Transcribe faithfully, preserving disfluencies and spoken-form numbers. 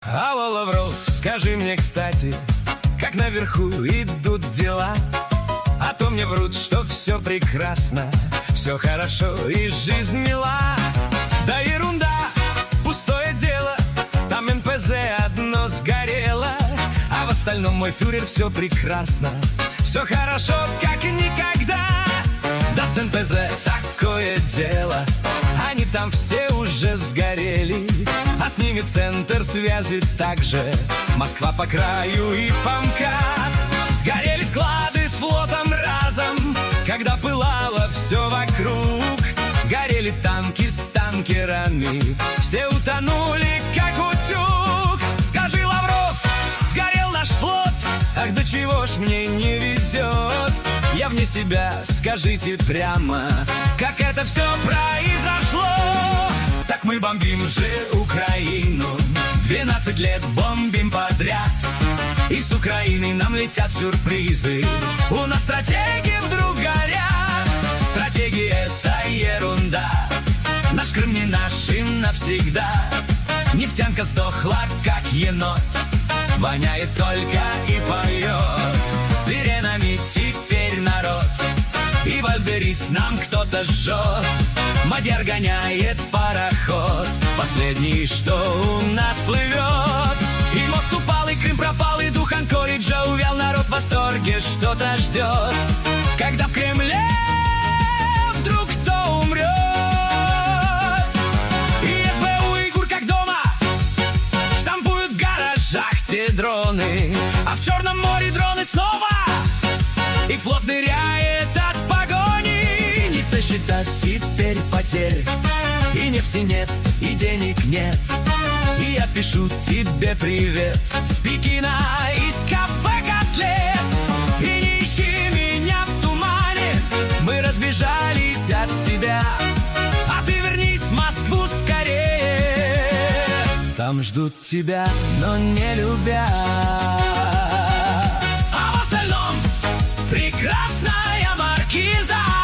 Алло, Лавров, скажи мне, кстати, как наверху идут дела? А то мне врут, что все прекрасно, все хорошо и жизнь мила. Да ерунда, пустое дело, там эн пэ зэ одно сгорело, а в остальном, мой фюрер, все прекрасно, все хорошо, как и никогда. Да с эн пэ зэ такое дело, они там все уже сгорели, а с ними центр связи также, Москва по краю и ПАМКАД. Сгорели склады с флотом разом, когда пылало все вокруг. Горели танки с танкерами, все утонули, как утюг. Скажи, Лавров, сгорел наш флот, ах, до чего ж мне не везет. Я вне себя, скажите прямо, как это все произошло. Так мы бомбим же Украину, двенадцать лет бомбим подряд, и с Украины нам летят сюрпризы. У нас стратегии вдруг горят. Стратегии — это ерунда, наш Крым не наш и навсегда. Нефтянка сдохла, как енот, воняет только и поет. Сиренами теперь народ, и Вальберис нам кто-то жжет. Мадьяр гоняет пароход, последний, что у нас плывет. И мост упал, и Крым пропал, и дух Анкориджа увял. Народ в восторге что-то ждет, когда в Кремле вдруг кто умрет. И эс бэ у и ГУР как дома штампуют в гаражах те дроны, а в Черном море дроны снова, и флот ныряет от погони. Не сосчитать теперь потерь, и нефти нет, и денег нет. И я пишу тебе привет с Пекина, из кафе «Котлет». И не ищи меня в тумане, мы разбежались от тебя, а ты вернись в Москву скорее, там ждут тебя, но не любя. А в остальном прекрасная маркиза.